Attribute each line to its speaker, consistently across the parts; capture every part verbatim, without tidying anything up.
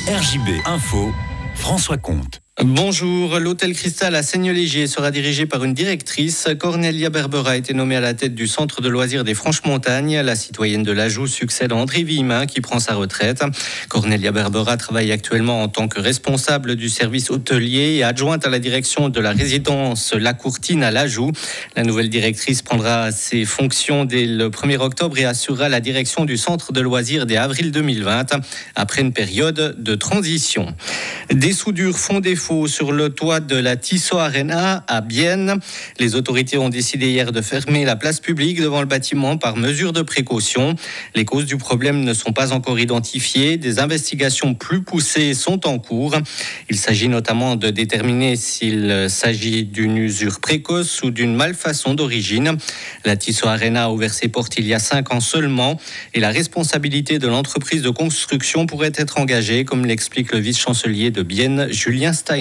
Speaker 1: R J B Info, François Comte.
Speaker 2: Bonjour, l'hôtel Cristal à Seigneux-Légier sera dirigé par une directrice. Cornelia Berbera a été nommée à la tête du centre de loisirs des Franches-Montagnes. La citoyenne de l'Ajoux succède à André Villemin qui prend sa retraite. Cornelia Berbera travaille actuellement en tant que responsable du service hôtelier et adjointe à la direction de la résidence La Courtine à l'Ajoux. La nouvelle directrice prendra ses fonctions dès le premier octobre et assurera la direction du centre de loisirs dès avril deux mille vingt, après une période de transition. Des soudures font défaut sur le toit de la Tissot Arena à Bienne. Les autorités ont décidé hier de fermer la place publique devant le bâtiment par mesure de précaution. Les causes du problème ne sont pas encore identifiées. Des investigations plus poussées sont en cours. Il s'agit notamment de déterminer s'il s'agit d'une usure précoce ou d'une malfaçon d'origine. La Tissot Arena a ouvert ses portes il y a cinq ans seulement et la responsabilité de l'entreprise de construction pourrait être engagée, comme l'explique le vice-chancelier de Bienne, Julien Steiner.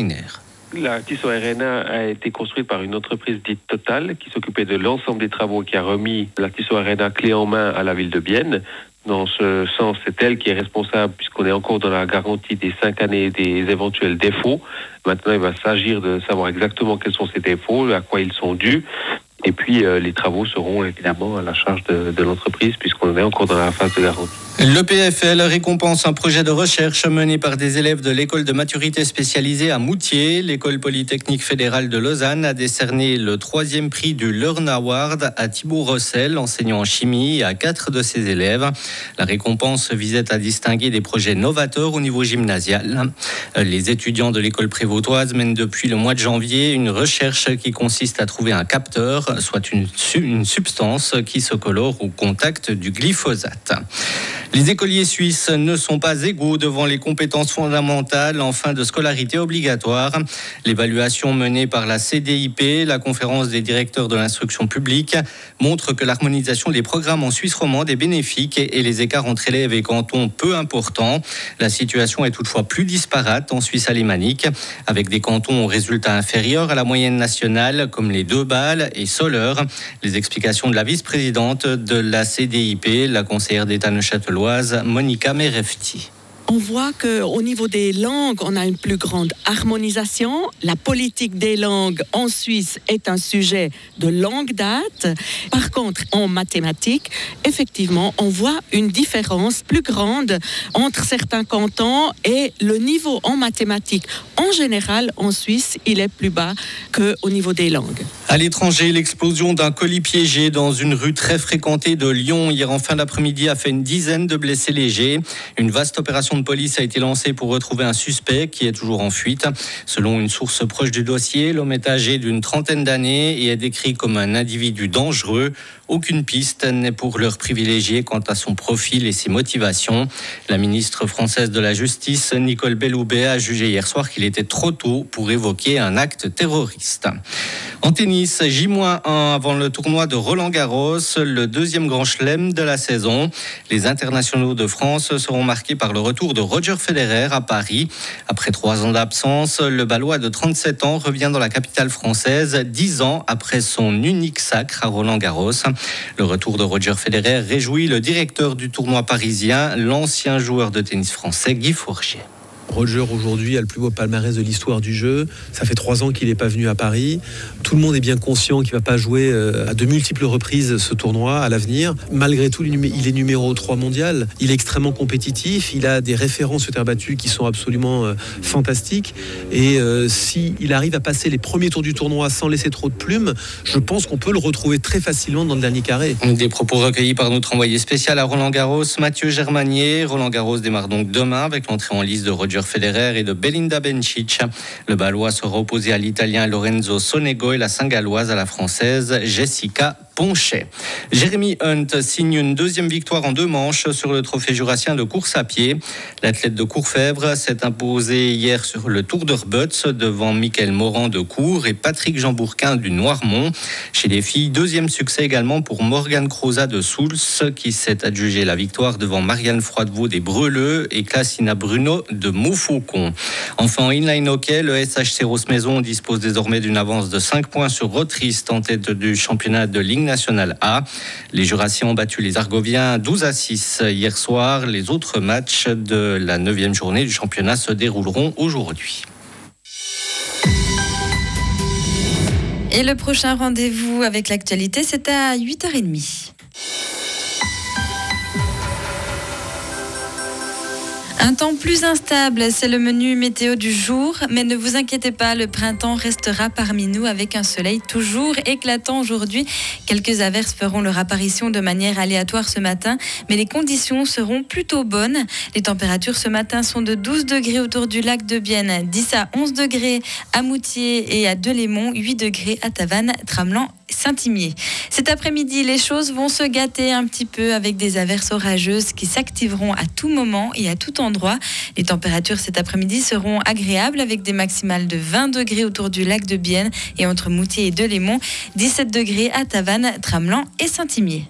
Speaker 3: La Tissot Arena a été construite par une entreprise dite Total qui s'occupait de l'ensemble des travaux et qui a remis la Tissot Arena clé en main à la ville de Bienne. Dans ce sens, c'est elle qui est responsable puisqu'on est encore dans la garantie des cinq années des éventuels défauts. Maintenant, il va s'agir de savoir exactement quels sont ces défauts, à quoi ils sont dus. Et puis, euh, les travaux seront évidemment à la charge de, de l'entreprise puisqu'on est encore dans la phase de garantie.
Speaker 2: Le P F L récompense un projet de recherche mené par des élèves de l'école de maturité spécialisée à Moutier. L'école polytechnique fédérale de Lausanne a décerné le troisième prix du Learn Award à Thibaut Rossel, enseignant en chimie, à quatre de ses élèves. La récompense visait à distinguer des projets novateurs au niveau gymnasial. Les étudiants de l'école prévôtoise mènent depuis le mois de janvier une recherche qui consiste à trouver un capteur, soit une, une substance qui se colore au contact du glyphosate. Les écoliers suisses ne sont pas égaux devant les compétences fondamentales en fin de scolarité obligatoire. L'évaluation menée par la C D I P, la conférence des directeurs de l'instruction publique, montre que l'harmonisation des programmes en Suisse romande est bénéfique et les écarts entre élèves et cantons peu importants. La situation est toutefois plus disparate en Suisse alémanique, avec des cantons aux résultats inférieurs à la moyenne nationale, comme les Deux-Bâles et Soleure. Les explications de la vice-présidente de la C D I P, la conseillère d'État neuchâteloise, Monica Merefti.
Speaker 4: On voit qu'au niveau des langues, on a une plus grande harmonisation. La politique des langues en Suisse est un sujet de longue date. Par contre, en mathématiques, effectivement, on voit une différence plus grande entre certains cantons et le niveau en mathématiques. En général, en Suisse, il est plus bas qu'au niveau des langues.
Speaker 2: À l'étranger, l'explosion d'un colis piégé dans une rue très fréquentée de Lyon hier en fin d'après-midi a fait une dizaine de blessés légers. Une vaste opération de police a été lancée pour retrouver un suspect qui est toujours en fuite. Selon une source proche du dossier, l'homme est âgé d'une trentaine d'années et est décrit comme un individu dangereux. Aucune piste n'est pour l'heure privilégiée quant à son profil et ses motivations. La ministre française de la Justice, Nicole Belloubet, a jugé hier soir qu'il était trop tôt pour évoquer un acte terroriste. En tennis, J un avant le tournoi de Roland-Garros, le deuxième grand chelem de la saison. Les internationaux de France seront marqués par le retour de Roger Federer à Paris. Après trois ans d'absence, le Balois de trente-sept ans revient dans la capitale française, dix ans après son unique sacre à Roland-Garros. Le retour de Roger Federer réjouit le directeur du tournoi parisien, l'ancien joueur de tennis français Guy Fourchier.
Speaker 5: Roger aujourd'hui a le plus beau palmarès de l'histoire du jeu. Ça fait trois ans qu'il n'est pas venu à Paris. Tout le monde est bien conscient qu'il ne va pas jouer à de multiples reprises ce tournoi à l'avenir. Malgré tout, il est numéro trois mondial. Il est extrêmement compétitif. Il a des références sur terre battue qui sont absolument euh, fantastiques. Et euh, s'il arrive à passer les premiers tours du tournoi sans laisser trop de plumes, je pense qu'on peut le retrouver très facilement dans le dernier carré.
Speaker 2: Des propos recueillis par notre envoyé spécial à Roland-Garros, Mathieu Germanier. Roland-Garros démarre donc demain avec l'entrée en lice de Roger Federer et de Belinda Bencic. Le Balois sera opposé à l'Italien Lorenzo Sonego et la Saint-Galloise à la Française Jessica Ponchet. Jérémy Hunt signe une deuxième victoire en deux manches sur le trophée jurassien de course à pied. L'athlète de Courfèvre s'est imposé hier sur le Tour d'Urbutz devant Mickaël Morand de Cours et Patrick Jean-Bourquin du Noirmont. Chez les filles, deuxième succès également pour Morgane Croza de Souls qui s'est adjugé la victoire devant Marianne Froidevaux des Breleux et Classina Bruno de Montfaucon. Enfin, en inline hockey, le S H C Rosse Maison dispose désormais d'une avance de cinq points sur Rotrist en tête du championnat de Ligue national A. Les Jurassiens ont battu les Argoviens douze à six hier soir. Les autres matchs de la neuvième journée du championnat se dérouleront aujourd'hui.
Speaker 6: Et le prochain rendez-vous avec l'actualité, c'est à huit heures trente. Un temps plus instable, c'est le menu météo du jour, mais ne vous inquiétez pas, le printemps restera parmi nous avec un soleil toujours éclatant aujourd'hui. Quelques averses feront leur apparition de manière aléatoire ce matin, mais les conditions seront plutôt bonnes. Les températures ce matin sont de douze degrés autour du lac de Bienne, dix à onze degrés à Moutier et à Delémont, huit degrés à Tavannes, Tramelan, Saint-Imier. Cet après-midi, les choses vont se gâter un petit peu avec des averses orageuses qui s'activeront à tout moment et à tout endroit. Les températures cet après-midi seront agréables avec des maximales de vingt degrés autour du lac de Bienne et entre Moutier et Delémont, dix-sept degrés à Tavannes, Tramelan et Saint-Imier.